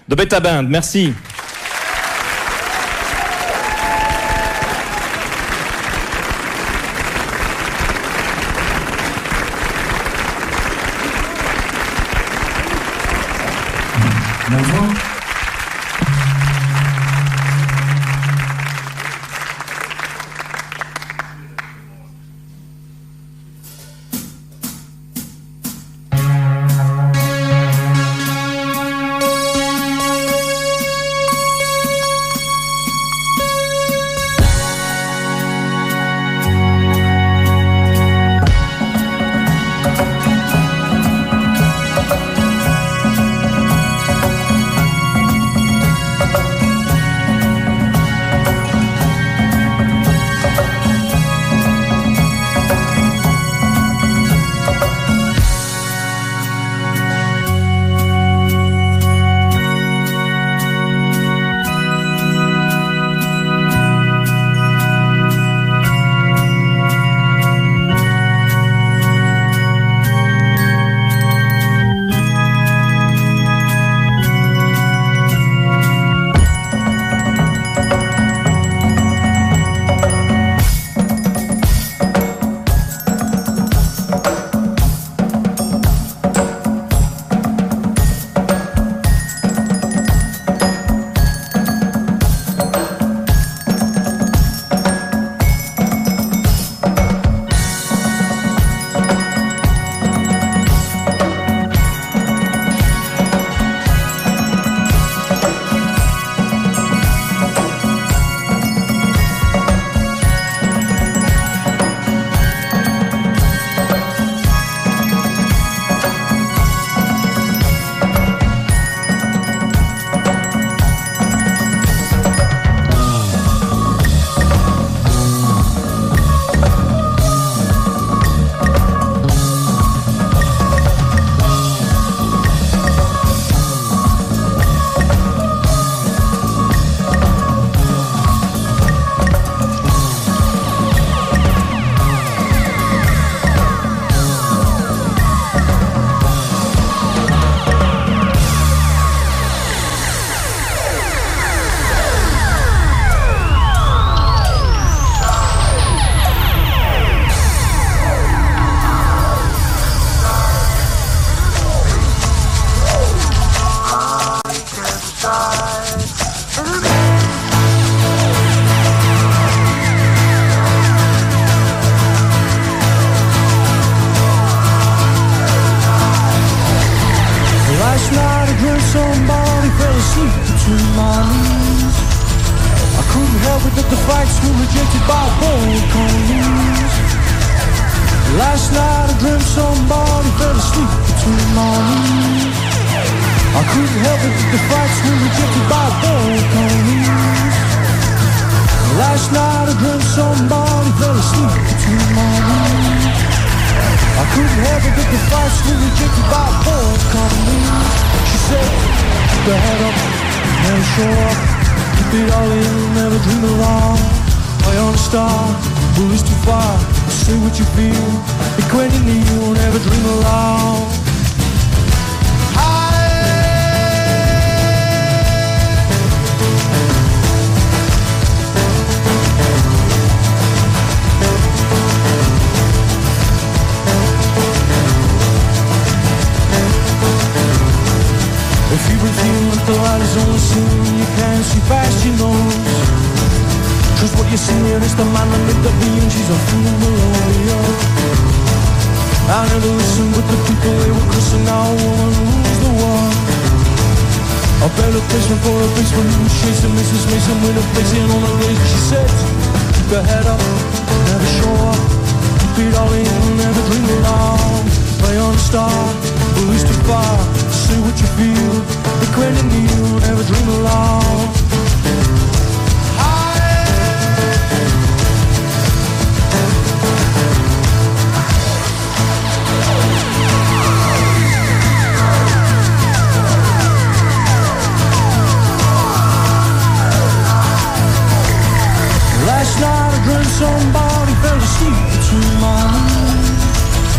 de Beta Band. Merci.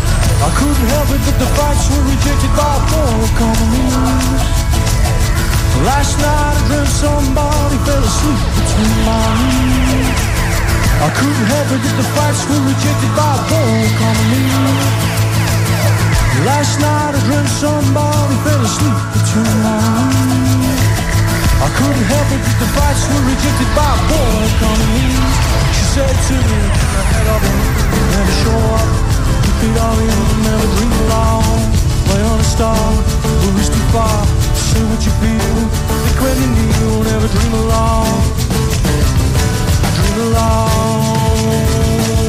couldn't help it that the fights were rejected by poor economies. Last night I dreamt somebody fell asleep between my knees. I couldn't help it that the facts were rejected by a boy calling me. Last night I dreamt somebody fell asleep between my knees. I couldn't help it that the facts were rejected by a boy calling me. She said to me, keep my head up, never show up. Keep it all in, never dream along. Play on a star, who is too far. Say what you feel, think when you kneel, never dream along. Dream along.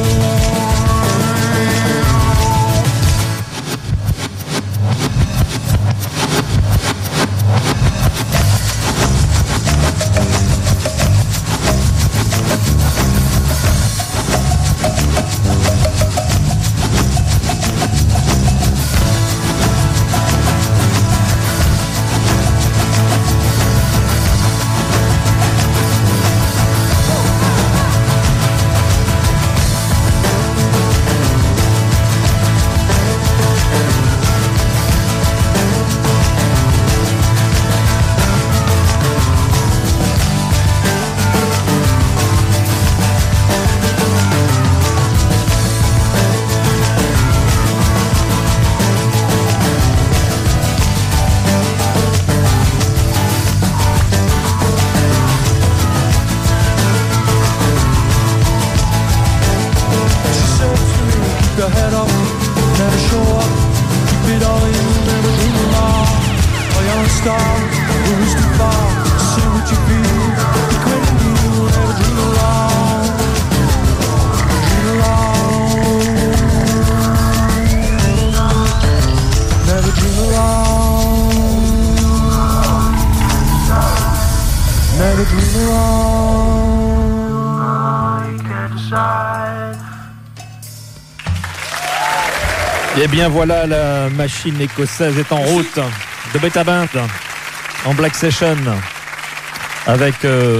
Et bien voilà, la machine écossaise est en route de Beta Band en Black Session avec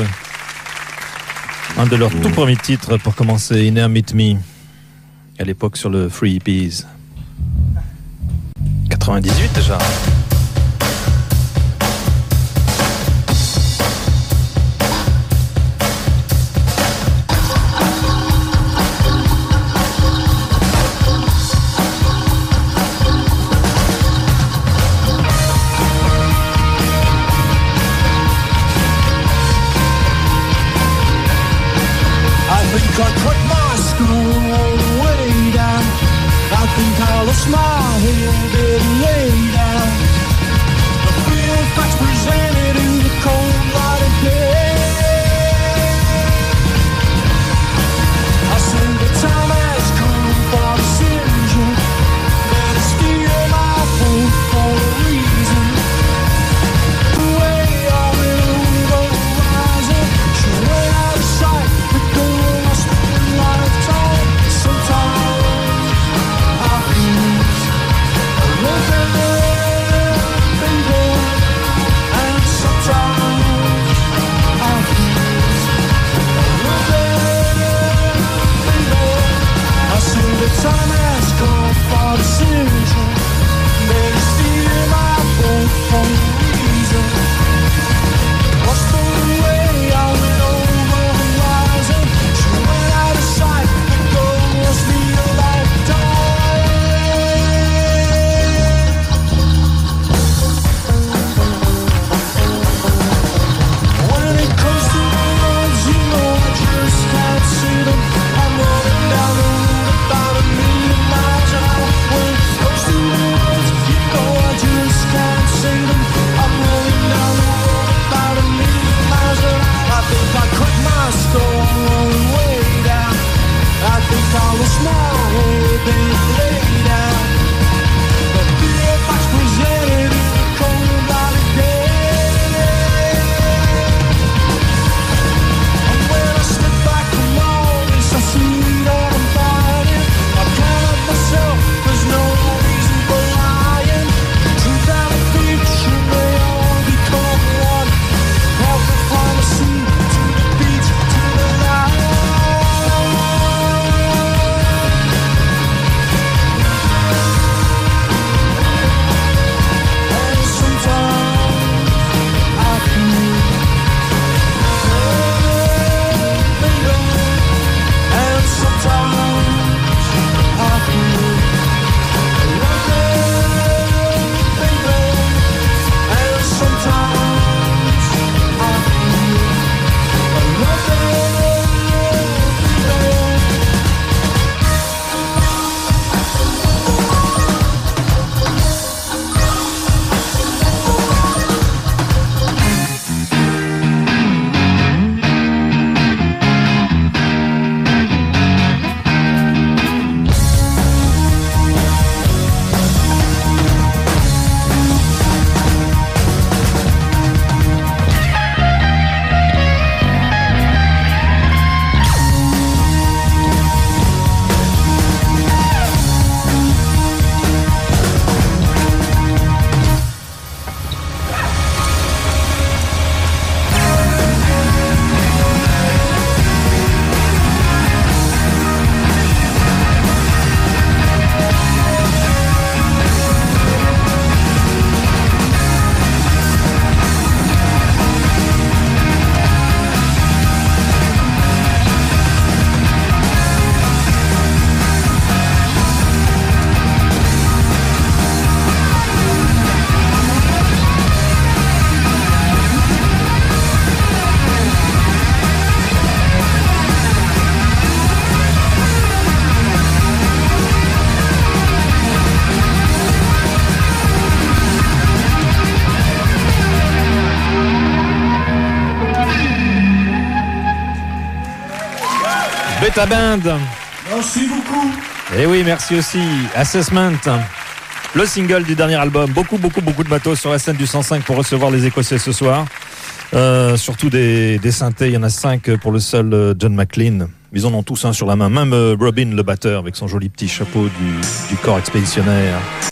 un de leurs tout premiers titres pour commencer, In Here Meet Me, à l'époque sur le Free Hippies. 98 déjà. Sometimes I feel Beta Band. Merci beaucoup. Et oui, merci aussi. Assessment. Le single du dernier album. Beaucoup de matos sur la scène du 105 pour recevoir les Écossais ce soir. Surtout des synthés. Il y en a 5 pour le seul John McLean. Ils en ont tous un sur la main. Même Robin, le batteur, avec son joli petit chapeau du corps expéditionnaire.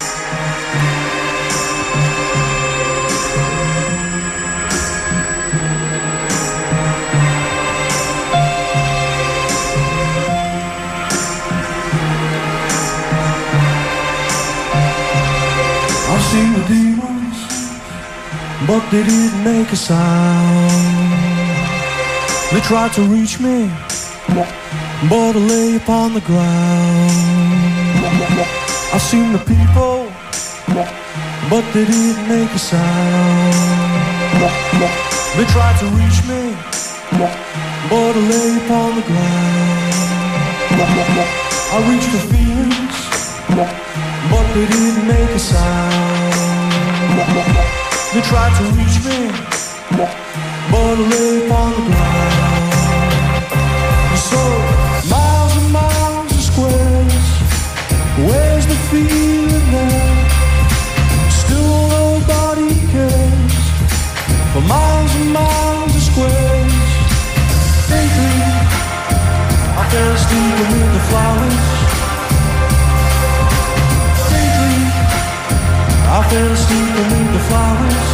I've seen the demons, but they didn't make a sound. They tried to reach me, but I lay upon the ground. I've seen the people, but they didn't make a sound. They tried to reach me, but I lay upon the ground. I reached the feelings, but they didn't make a sound. They tried to reach me, but I lay upon the ground. So, miles and miles of squares, where's the feeling there? Still nobody cares. For miles and miles of squares, daydream, I fell asleep amid the flowers. I fell asleep beneath the flowers.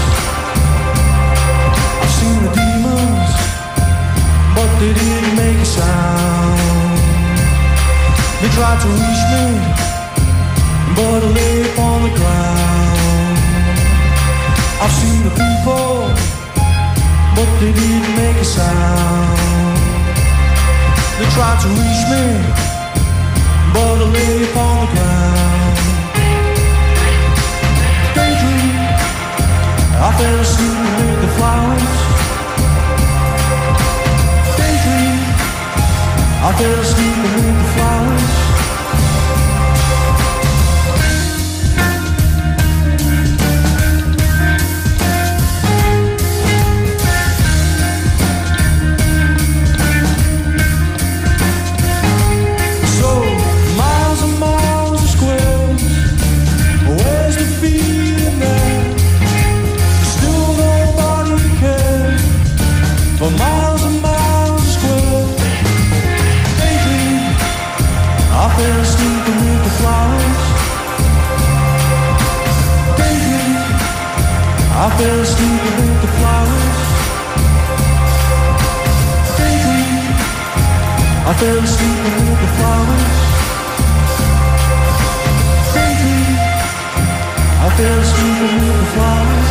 I've seen the demons, but they didn't make a sound. They tried to reach me, but I lay upon the ground. I've seen the people, but they didn't make a sound. They tried to reach me, but I lay upon the ground. I fell asleep beneath the flowers. Daydream. I fell asleep beneath the flowers. So, miles and miles of squares, where's the feeling there? For miles and miles of square, daydream, I fell asleep beneath the flowers. Daydream, I fell asleep beneath the flowers. Daydream, I fell asleep beneath the flowers. Daydream, I fell asleep beneath the flowers.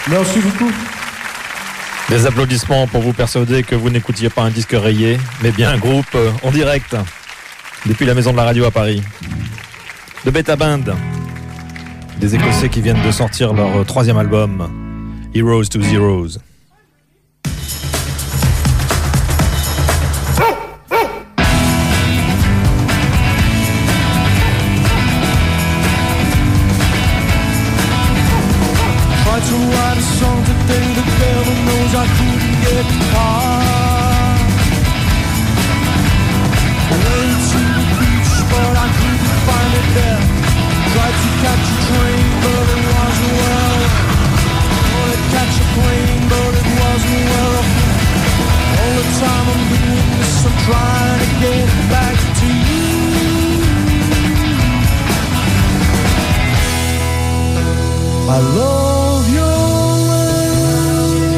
Merci beaucoup. Des applaudissements pour vous persuader que vous n'écoutiez pas un disque rayé, mais bien un groupe en direct, depuis la maison de la radio à Paris. The Beta Band, des Écossais qui viennent de sortir leur 3e album, Heroes to Zeros. To write a song today, the devil knows I couldn't get far. Way to the beach, but I couldn't find it there. Tried to catch a train, but it wasn't well. Wanted to catch a plane, but it wasn't well. All the time I'm doing this, I'm trying to get back to you. I love your ways.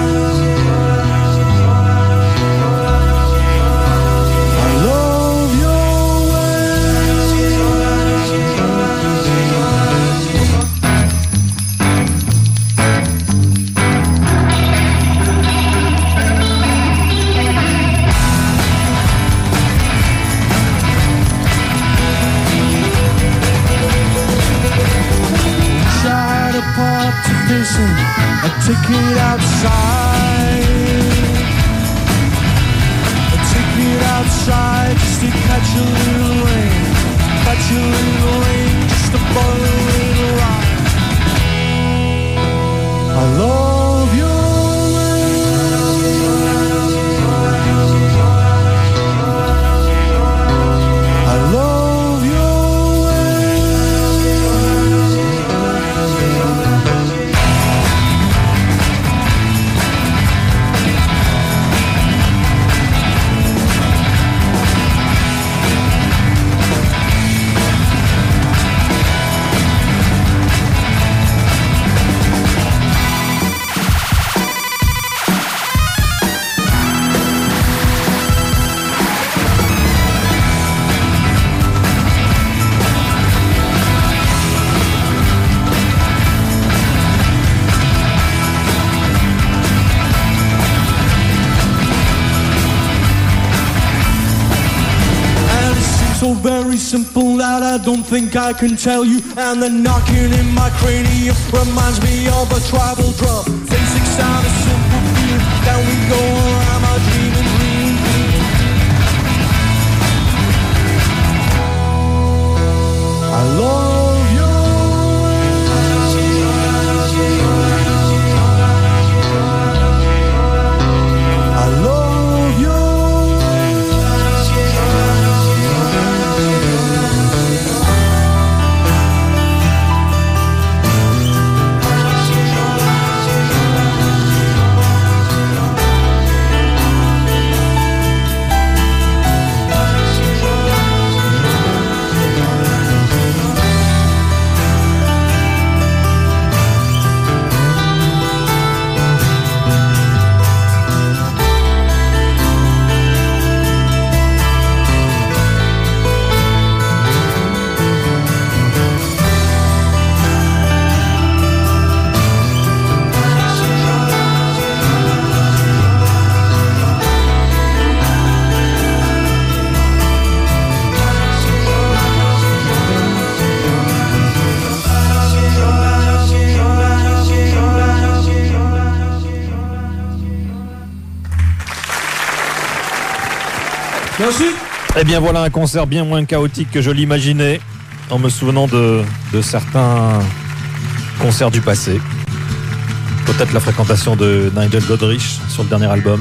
I love your ways. Tried a partition, a ticket outside. A ticket outside just to catch a little rain. Catch a little rain just to borrow a little ride. I love your ways. I love your ways. So very simple that I don't think I can tell you. And the knocking in my cranium reminds me of a tribal drum. Basic sound, a simple fear. Down we go around my dreaming, dreaming, dreaming. I love your ways. I love your Merci. Eh bien voilà un concert bien moins chaotique que je l'imaginais, en me souvenant de certains concerts du passé. Peut-être la fréquentation de Nigel Godrich sur le dernier album.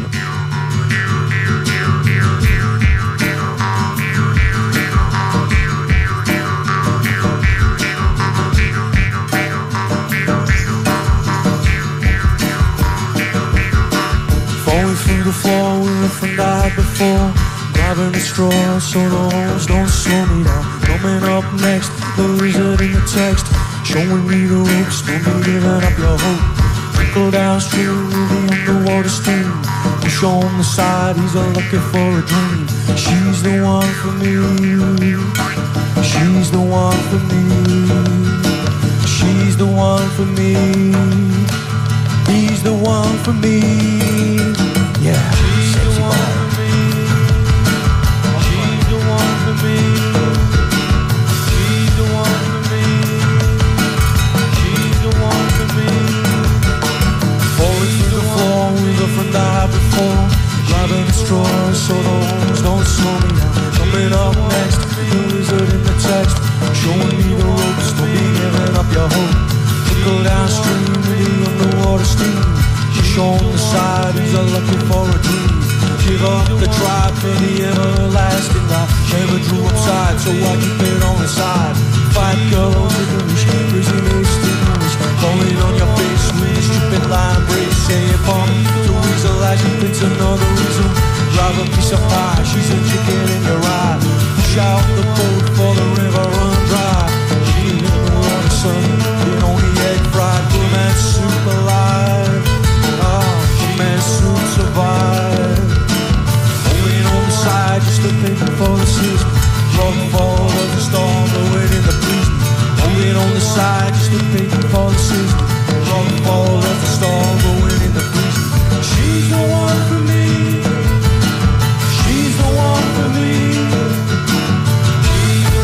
Falling through the floor, we left the night before. Grabbing a straw so the holes don't slow me down. Coming up next, the wizard in the text, showing me the ropes, don't be giving up your hope. Trickle down stream, the underwater stream. Push on the side, he's looking for a dream. She's the one for me. She's the one for me. She's the one for me. He's the one for me. Yeah, sexy boy. She's the one for me. She's the one for me. She's the one for me. Falling through the floor with a friend I had before. Grabbing straws so the horns don't slow me down. Coming up next, the wizard in the text, showing me the ropes, don't be giving up your hope. Go downstream with the underwater steam. She's shown the side, he's a looking for a dream. Give up the tribe for the everlasting life. Never drew upside, so I keep it on the side. Fight girls, licorice, prison extinguished. Falling on your face with a stupid line break. Say it for me, to weasel as you pinch another weasel. Drive a piece of pie, she's a chicken in your eye. Push out the boat for the river run dry. She in the water, son, it only egg fried. Poor man's soup alive. Poor man's soup survive. Only on the side, just a paper for the system. Drug fall of the storm, blowing in the prison. Only on the side, just a paper for the system. Drug fall of the storm, blowing in the prison. She's the one for me. She's the one for me. She's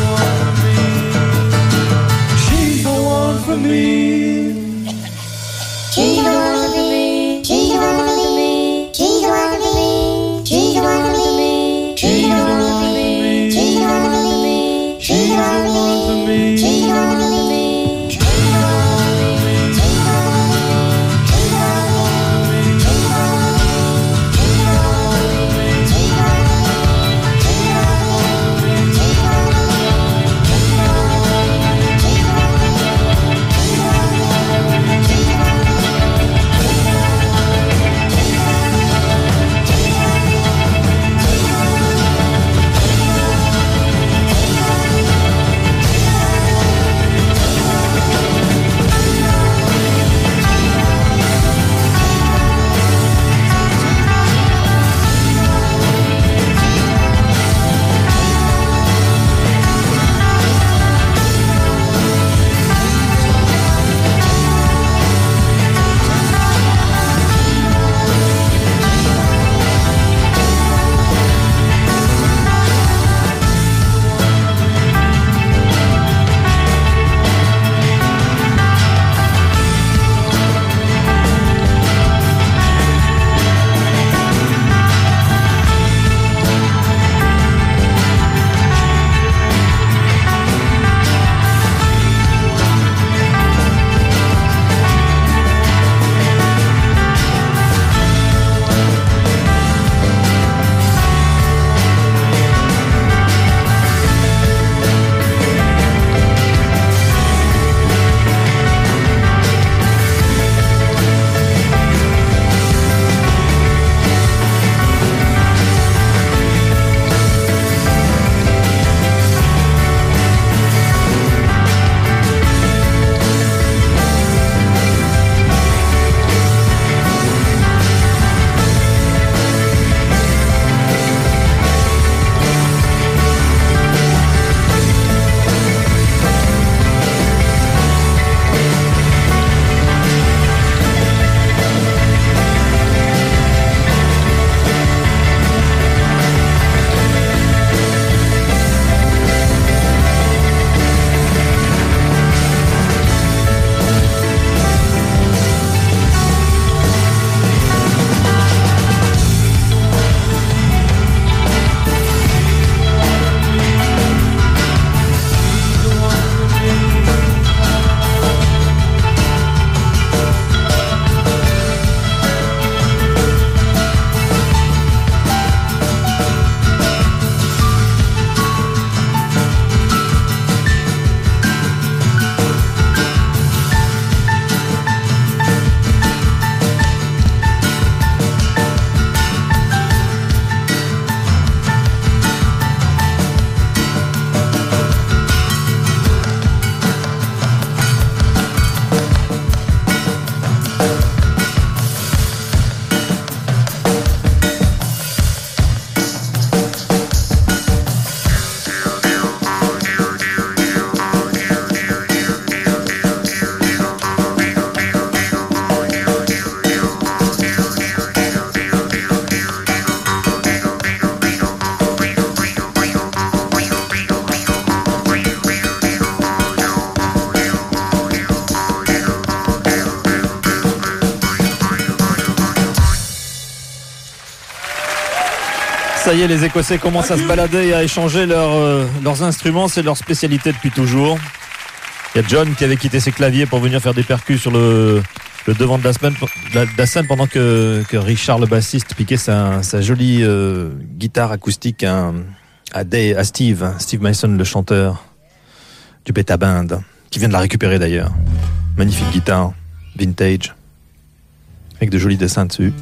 Ça y est, les Écossais commencent à se balader et à échanger leurs instruments. C'est leur spécialité depuis toujours. Il y a John qui avait quitté ses claviers pour venir faire des percus sur le devant de la scène pendant que Richard, le bassiste, piquait sa jolie guitare acoustique à Steve Mason, le chanteur du Beta Band, qui vient de la récupérer d'ailleurs. Magnifique guitare, vintage, avec de jolis dessins dessus.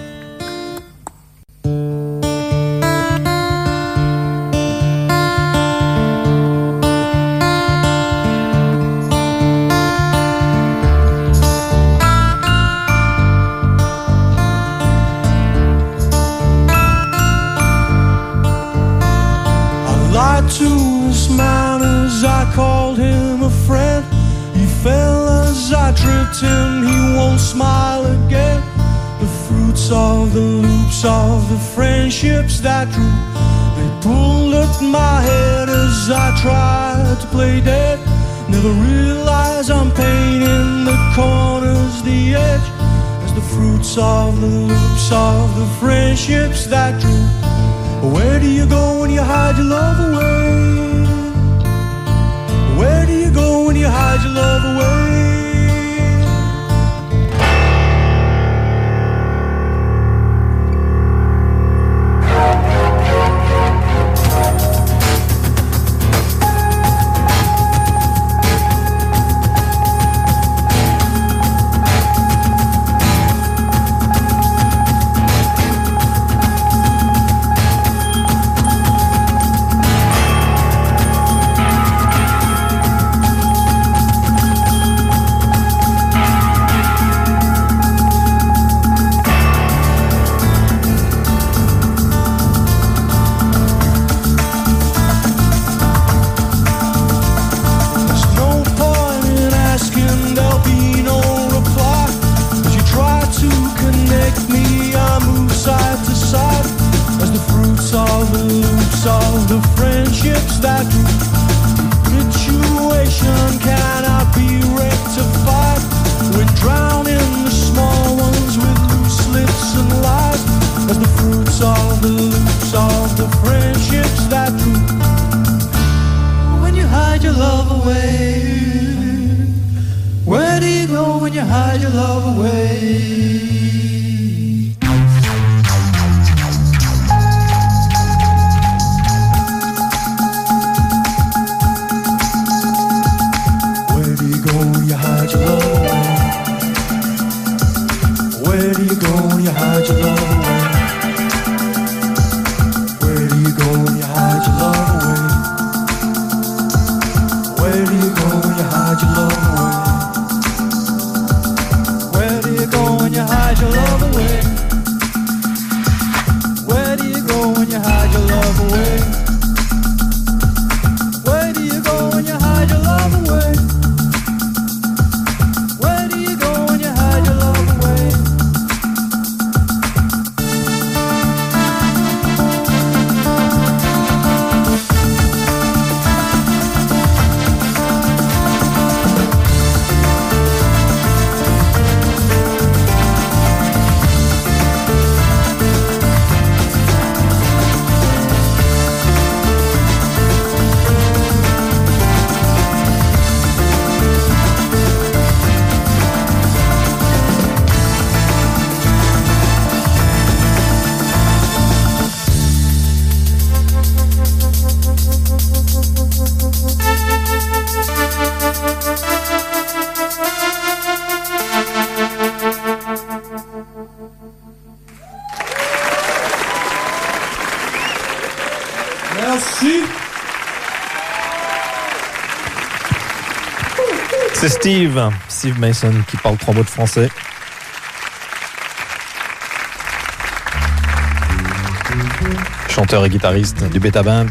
To his manners, I called him a friend. He fell as I tripped him, he won't smile again. The fruits of the loops of the friendships that drew, they pulled at my head as I tried to play dead. Never realize I'm painting the corners, the edge, as the fruits of the loops of the friendships that drew. Where do you go when you hide your love away? Where do you go when you hide your love away? C'est Steve Mason qui parle 3 mots de français. Chanteur et guitariste du Beta Band.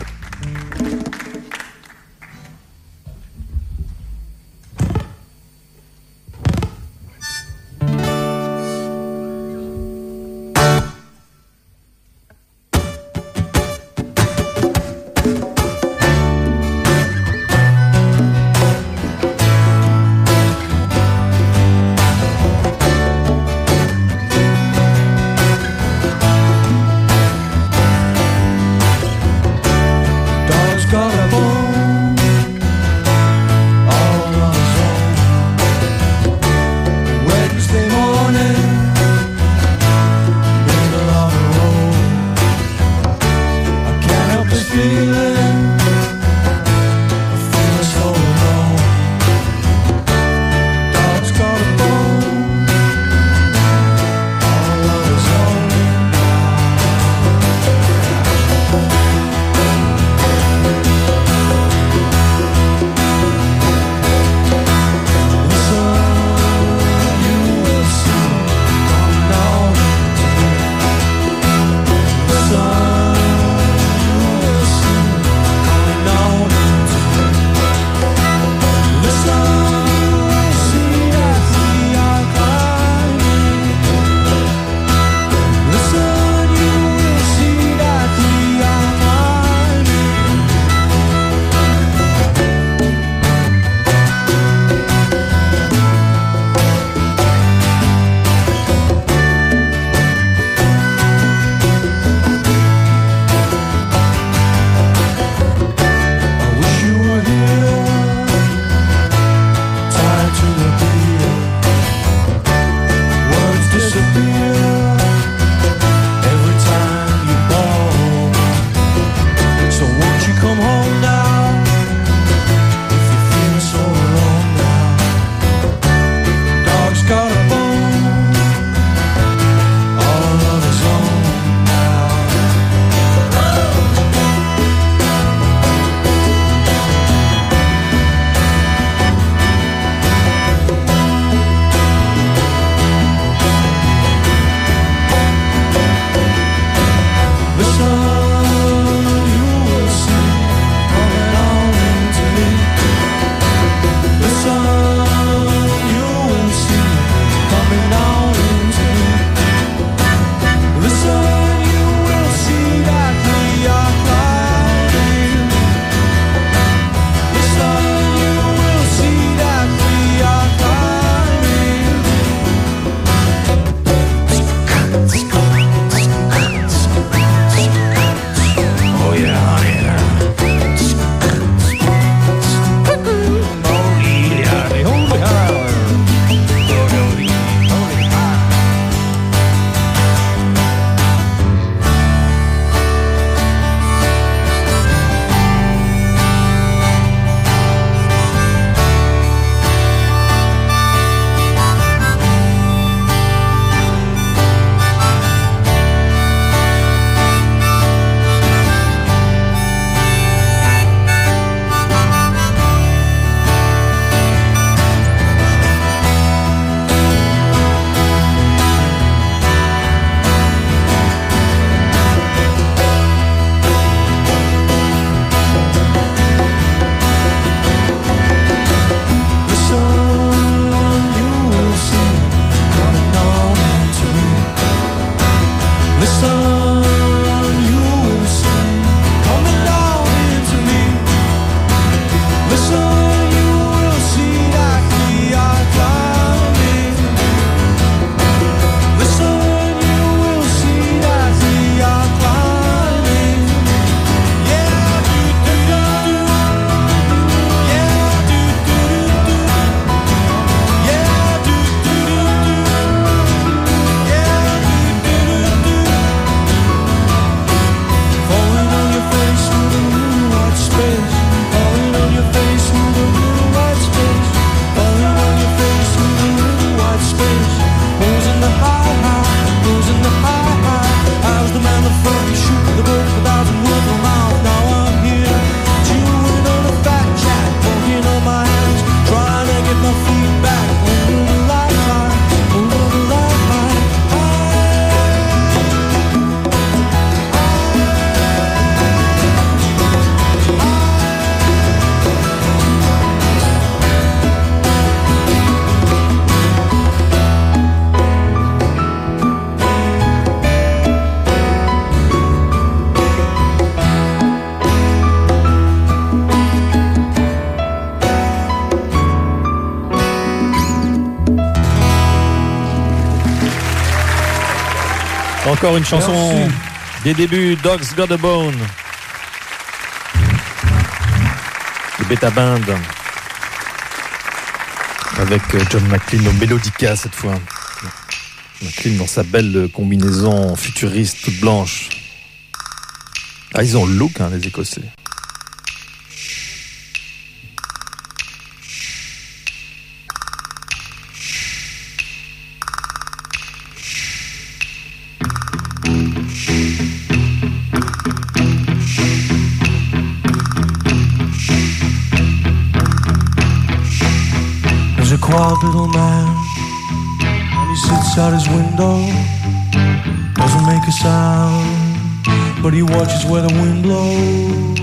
Encore une chanson Merci. des débuts, Dogs Got a Bone. Le Beta Band. Avec John McLean au mélodica cette fois. McLean dans sa belle combinaison futuriste toute blanche. Ah, ils ont le look, hein, les Écossais. There's a quiet little man, and he sits out his window, doesn't make a sound, but he watches where the wind blows.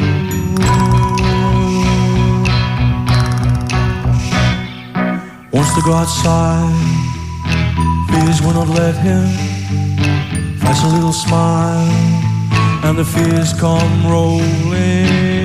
Wants to go outside, fears will not let him, flash a little smile, and the fears come rolling.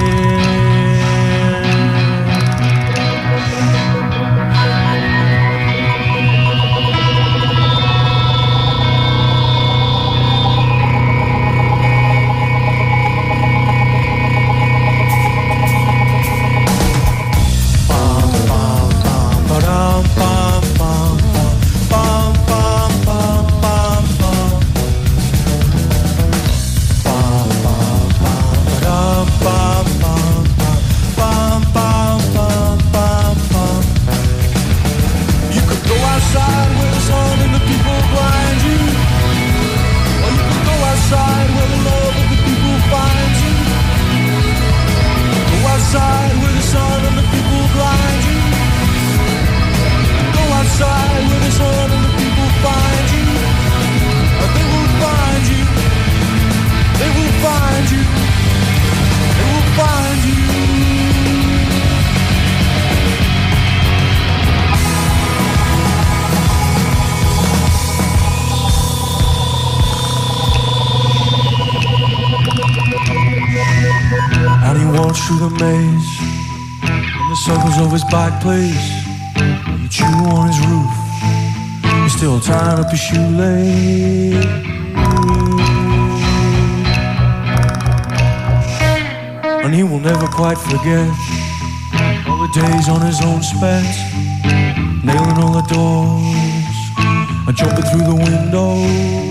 Through the maze, in the circles of his back place, you chew on his roof, you're still tying up his shoelace. And he will never quite forget all the days on his own spec, nailing all the doors and jumping through the window.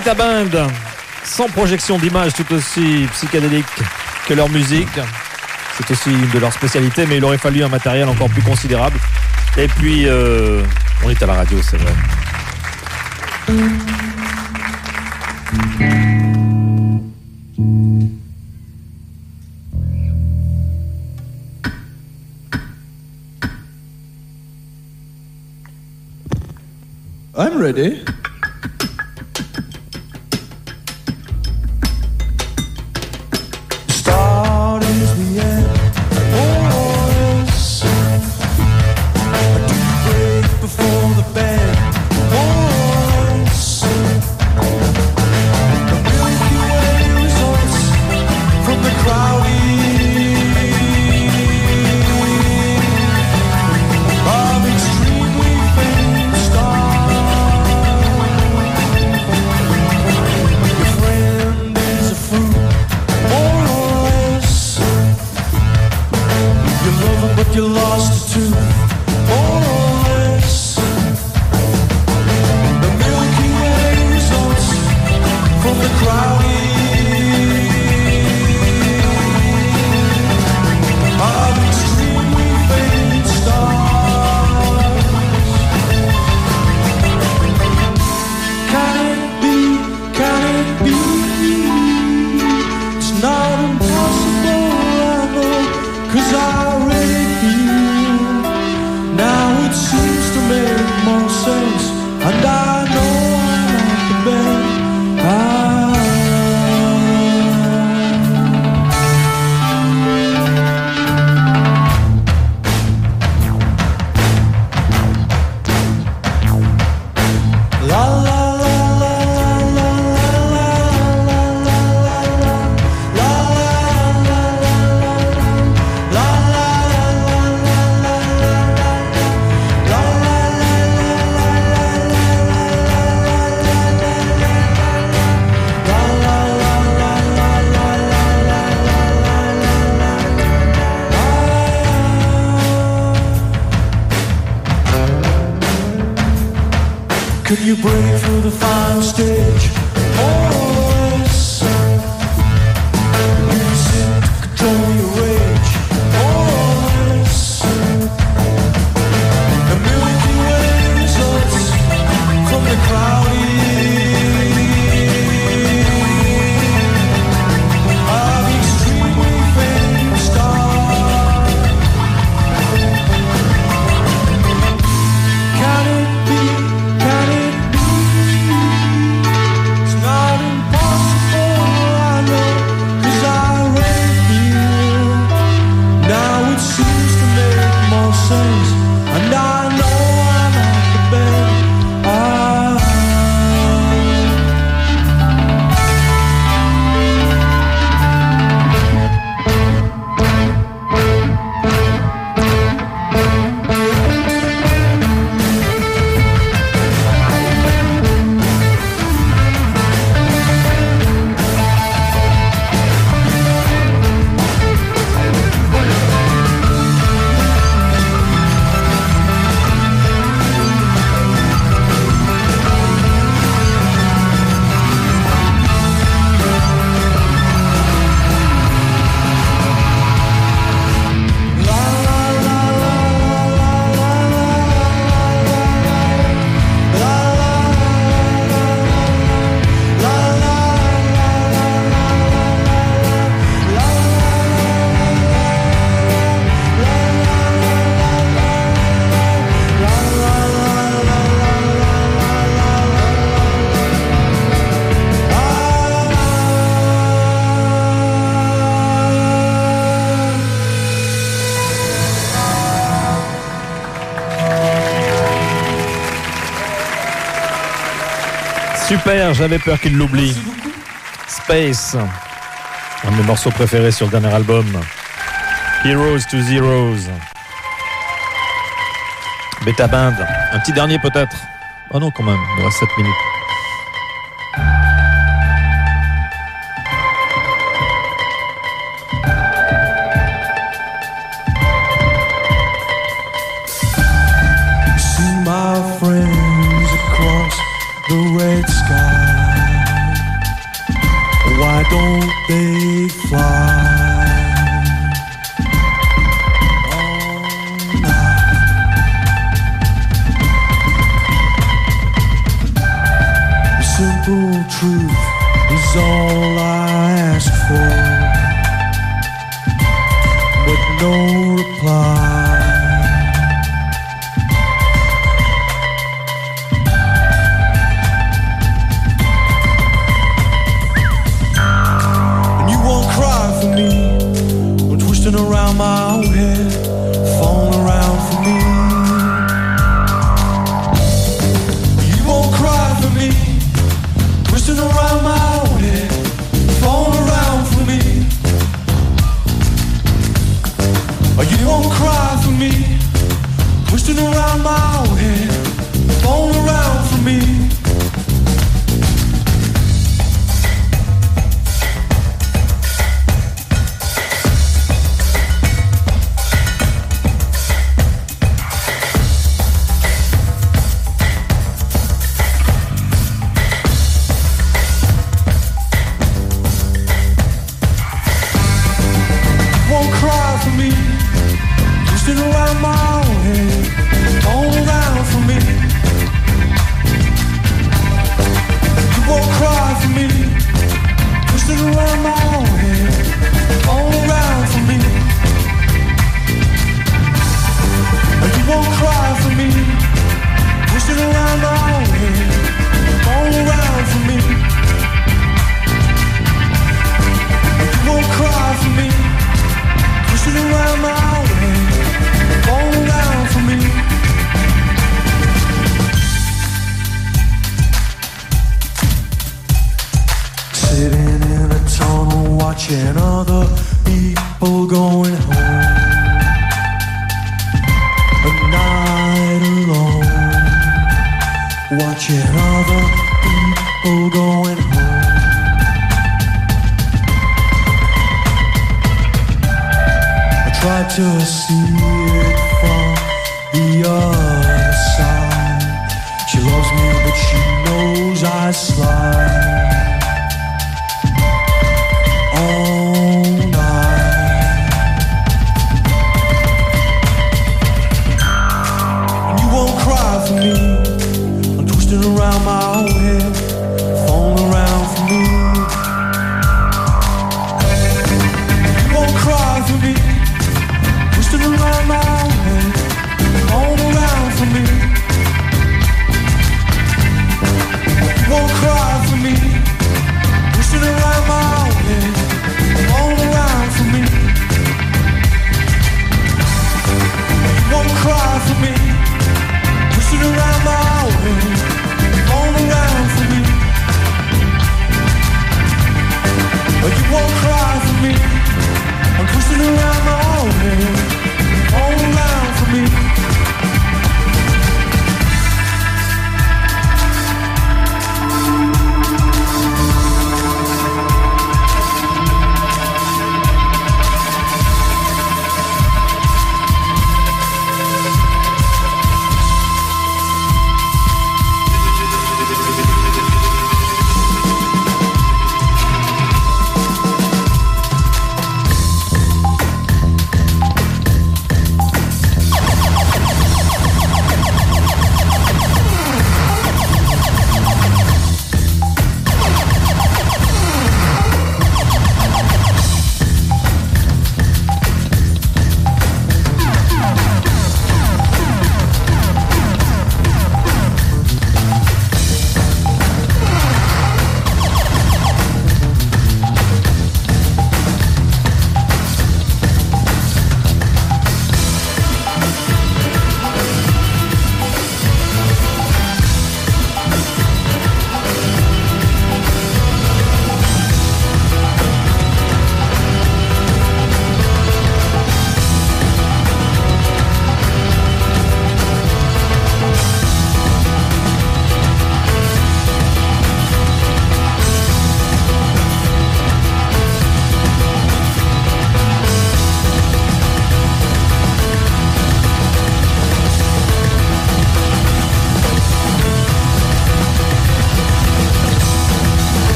Beta Band, sans projection d'image, tout aussi psychédélique que leur musique. C'est aussi une de leurs spécialités, mais il aurait fallu un matériel encore plus considérable. Et puis, on est à la radio, c'est vrai. I'm ready. Start is the end. Oh, yes. Do break before the bend. Oh, yes. The Milky Way results from the of extremely faint stars. Your friend is a fruit, more or less. You love him, but you lost it too, more or less. The Milky Way results from the cloudy of extremely faint stars. Can it be? It's not impossible, I know, 'cause I really feel. Now it seems to make more sense, and I know I'm at the bend. La la Could you break through the final stage? Oh, yes. You seem to control your rage. Oh, yes. The Milky Way results from the cloudy of extremely faint stars. Can it be? It's not impossible, I know, 'cause I really feel. Now it seems to make more sense, and I know I'm at the bend. Super, j'avais peur qu'il l'oublie. Space, un de mes morceaux préférés sur le dernier album. Heroes to Zeros. Beta Band, un petit dernier peut-être. Oh non, quand même, il nous reste 7 minutes. See my friends across the red sky. Why don't they fly? Simple truth is all I ask for, but no reply. And you won't cry for me when twisting around my own head, falling around for me. You won't cry for me, twisting around my own head, falling around for me. Or you won't cry for me, twisting around my own head, falling around for me. Watching other people going home, a night alone. Watching other people going home. I tried to see it from the other side. She loves me, but she knows I slide. Around my own head, falling around for me. You won't cry for me, twisting around my own head, falling around for me. You won't cry for me, twisting around my own head, falling around for me. You won't cry for me, twisting around my own head, all around for me. But you won't cry for me, I'm twisting around my own head, all around for me.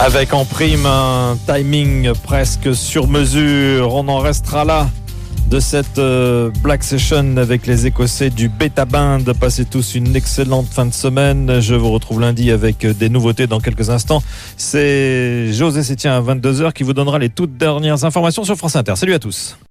Avec en prime un timing presque sur mesure. On en restera là de cette Black Session avec les Écossais du Beta Band. Passez tous une excellente fin de semaine. Je vous retrouve lundi avec des nouveautés dans quelques instants. C'est José Sétien à 22h qui vous donnera les toutes dernières informations sur France Inter. Salut à tous.